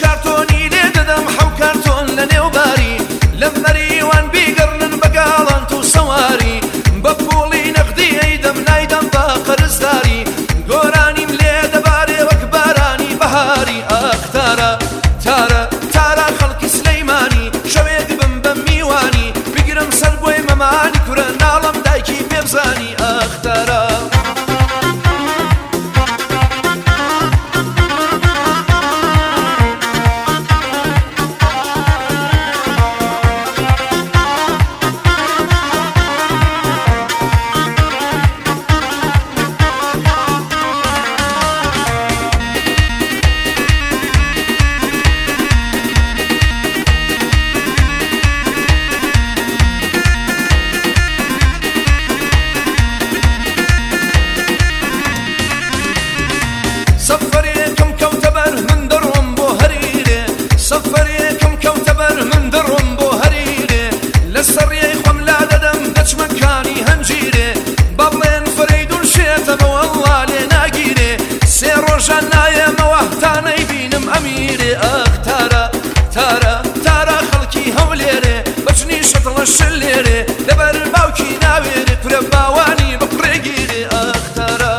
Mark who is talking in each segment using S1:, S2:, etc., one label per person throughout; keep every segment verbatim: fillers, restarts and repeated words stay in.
S1: شارتۆنی لێ دەدەم حەو کارتۆن لە نێوباری لەم مەریوان بیگەڕنن بەگاڵەنت و سەواری بە پوڵی نەقدی ئەیدەم نایدەم بە قەرزداری گۆرانیم لێ دەبارێ وەک بارانی بەهاری ئاخ تارە تارە تارە خەڵکی سلەیمانی شەوێک بم بە میوانی بگرم سەر بۆی مەمانی کورە ناڵم دایکی پێبزانی ئاخ تارە سەفەرێکم کەوتە بەر من دەڕۆم بۆ هەریرێ سەفەرێکم کەوتە بەر من دەڕۆم بۆ هەریرێ لە سەڕیەی خۆم لا دەدەم دەچمەکانی هەنجیرێ با بڵێن فەرەیدون شێتەوە وەڵڵا لێ ناگیرێ سێ ڕۆژان نایەمەوە تا نەیبینم ئەمیرێ ئاخ تارە تارە تارە خەڵکی هەولێرێ بەچنی شەتڵە شلێرێ لەبەر باوکی ناوێرێ کورە باوانی بەقڕێگیرێ ئاخ تارە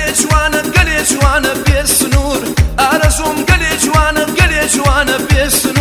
S1: جوانە بێ سنوور ئارەزوم گەلێ جوانە گەلێ جوانە بێ سنوور